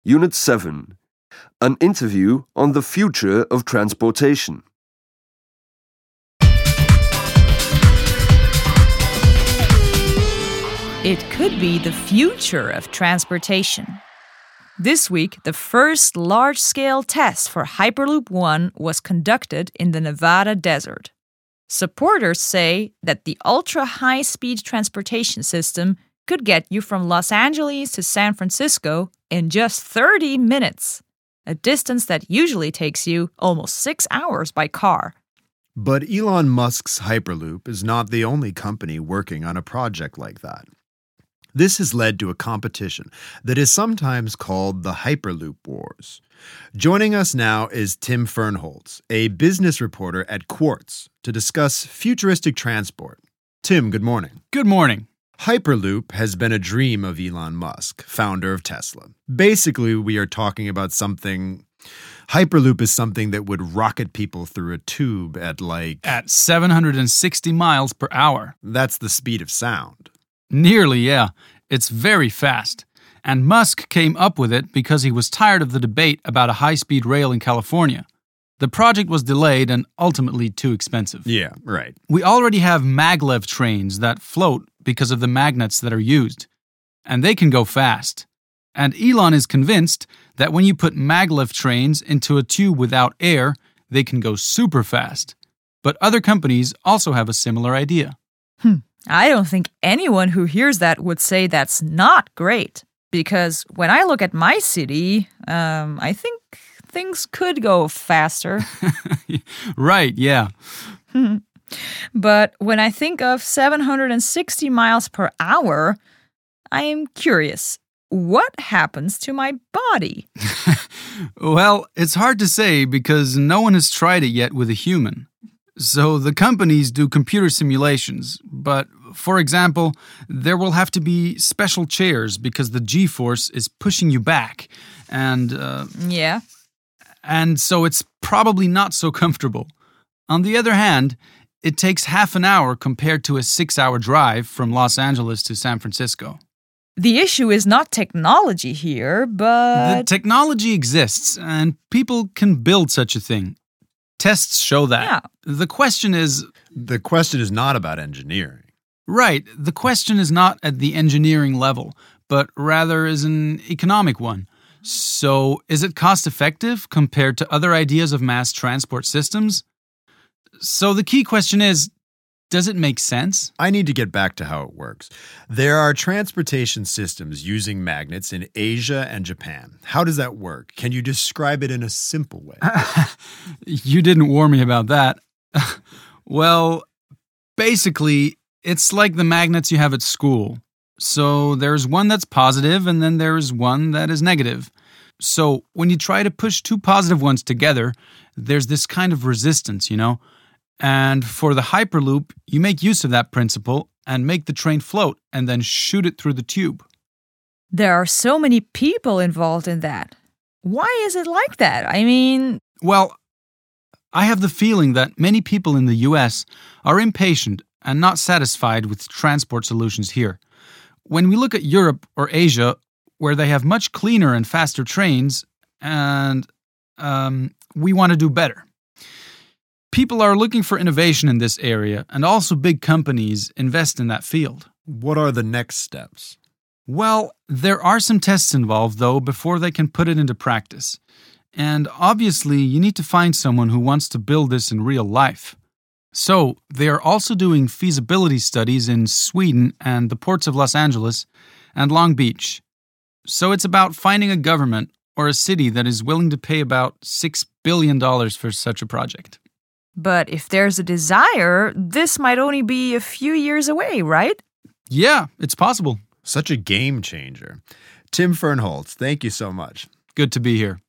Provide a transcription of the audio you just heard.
Unit 7. An interview on the future of transportation. It could be the future of transportation. This week, the first large-scale test for Hyperloop One was conducted in the Nevada desert. Supporters say that the ultra-high-speed transportation system could get you from Los Angeles to San Francisco in just 30 minutes, a distance that usually takes you almost 6 hours by car. But Elon Musk's Hyperloop is not the only company working on a project like that. This has led to a competition that is sometimes called the Hyperloop Wars. Joining us now is Tim Fernholz, a business reporter at Quartz, to discuss futuristic transport. Tim, good morning. Good morning. Hyperloop has been a dream of Elon Musk, founder of Tesla. Basically, we are talking about Hyperloop is something that would rocket people through a tube at 760 miles per hour. That's the speed of sound. Nearly, yeah. It's very fast. And Musk came up with it because he was tired of the debate about a high-speed rail in California. The project was delayed and ultimately too expensive. Yeah, right. We already have maglev trains that float because of the magnets that are used. And they can go fast. And Elon is convinced that when you put maglev trains into a tube without air, they can go super fast. But other companies also have a similar idea. I don't think anyone who hears that would say that's not great. Because when I look at my city, I think things could go faster. Right, yeah. But when I think of 760 miles per hour, I am curious. What happens to my body? Well, it's hard to say because no one has tried it yet with a human. So the companies do computer simulations, but for example, there will have to be special chairs because the G-force is pushing you back, and so it's probably not so comfortable. On the other hand, it takes half an hour compared to a 6-hour drive from Los Angeles to San Francisco. The issue is not technology here, but... The technology exists, and people can build such a thing. Tests show that. Yeah. The question is not about engineering. Right. The question is not at the engineering level, but rather is an economic one. So, is it cost-effective compared to other ideas of mass transport systems? So the key question is, does it make sense? I need to get back to how it works. There are transportation systems using magnets in Asia and Japan. How does that work? Can you describe it in a simple way? You didn't warn me about that. Well, basically, it's like the magnets you have at school. So there's one that's positive and then there's one that is negative. So when you try to push two positive ones together, there's this kind of resistance, And for the Hyperloop, you make use of that principle and make the train float and then shoot it through the tube. There are so many people involved in that. Why is it like that? Well, I have the feeling that many people in the US are impatient and not satisfied with transport solutions here. When we look at Europe or Asia, where they have much cleaner and faster trains, and we want to do better. People are looking for innovation in this area, and also big companies invest in that field. What are the next steps? Well, there are some tests involved, though, before they can put it into practice. And obviously, you need to find someone who wants to build this in real life. So, they are also doing feasibility studies in Sweden and the ports of Los Angeles and Long Beach. So it's about finding a government or a city that is willing to pay about $6 billion for such a project. But if there's a desire, this might only be a few years away, right? Yeah, it's possible. Such a game changer. Tim Fernholz, thank you so much. Good to be here.